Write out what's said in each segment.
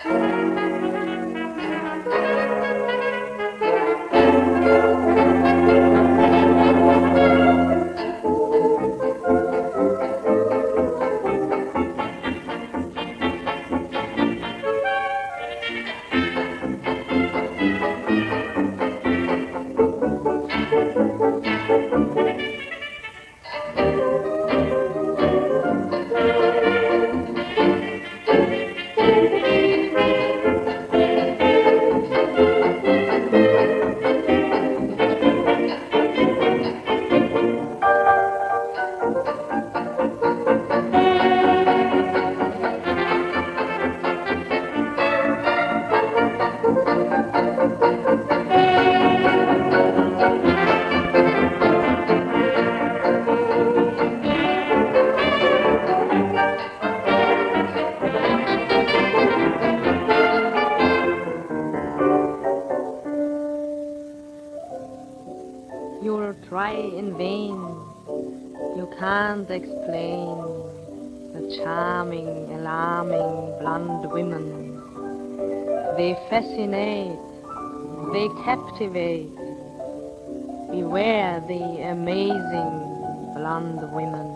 You'll try in vain, you can't explain the charming, alarming blonde women. They fascinate, they captivate. Beware the amazing blonde women.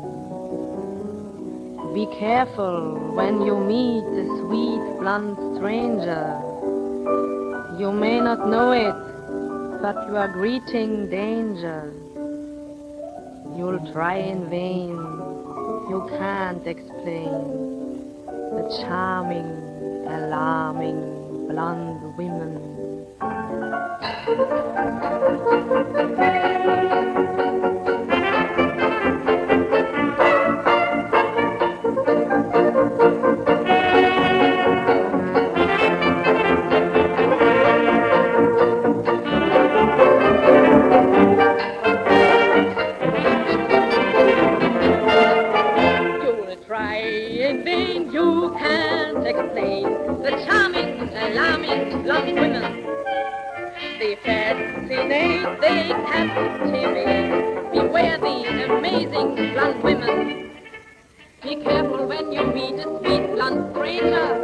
Be careful when you meet a sweet blonde stranger. You may not know it, but you are greeting danger. You'll try in vain, you can't explain the charming, alarming blonde women. In vain you can't explain the charming, alarming blonde women. They fascinate, they captivate. Beware the amazing blonde women. Be careful when you meet a sweet blonde stranger.